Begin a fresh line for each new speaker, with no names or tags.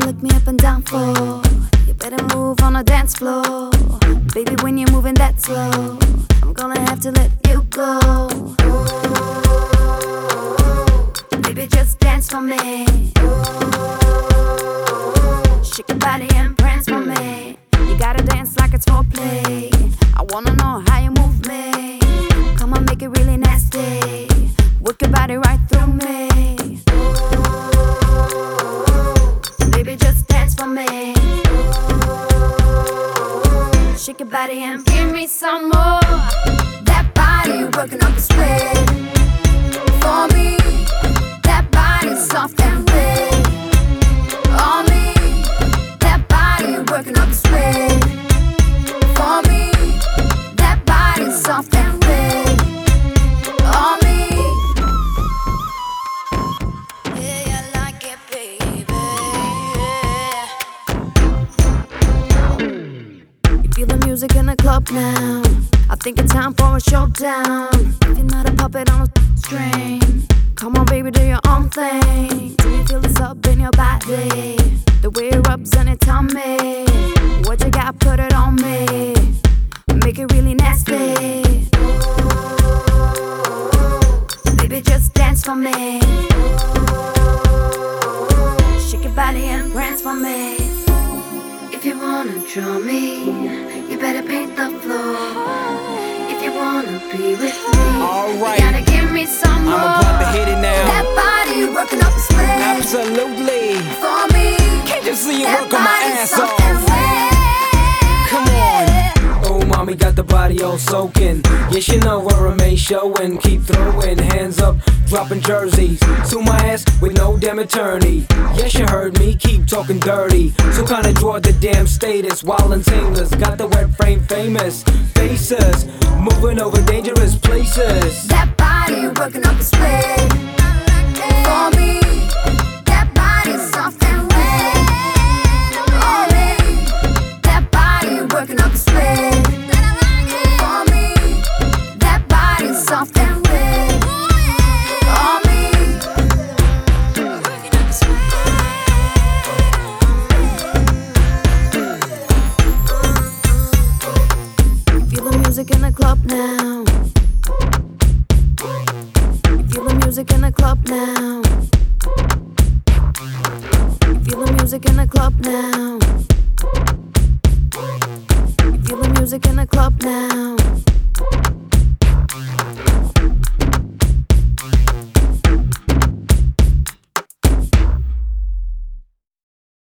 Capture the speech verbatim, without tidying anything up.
look me up and down for? You better move on the dance floor. Baby, when you're moving that slow, I'm gonna have to let you go. Baby, just dance for me. Shake your body and prance for me. You gotta dance like it's foreplay. I wanna know how you move me. Come on, make it really nasty. Work your body right through me. Baby, just dance for me. Shake your body and give me some more. That body working up the sweat for me. That body soft and wet on me. That body working up the sweat for me. That body soft and wet on me. Yeah, I like it, baby. You feel the music in the club now. I think it's time for a showdown. If you're not a puppet on a string, come on, baby, do your own thing. Do you feel this up in your body? The way it rubs on it on me. What you got, put it on me. Make it really nasty. Baby, just dance for me. Shake your body and prance for me. If you wanna draw me, you better paint the floor. If you wanna be with me,
alright,
you gotta give me some more.
I'm about to hit it now.
That body working up the sweat
Absolutely.
for me.
Can't you see you
That
work on my
body
ass
soft
off?
and wet.
Come on. Oh, mommy got the body all soaking. Yes, you know where I may showing. Keep throwing hands up, dropping jerseys to my ass with no damn attorney. Yes, you heard me, keep talking dirty. So kinda draw the damn status while in tailors. Got the wet frame famous faces, moving over dangerous places.
That body working up the sweat for me. That body soft and wet on me. That body working up the sweat for me. That body soft and wet on me. Working up the sweat. Feel the music in the club now. Feel the music in the club now. Feel the music in the club now. Feel the music in the club now.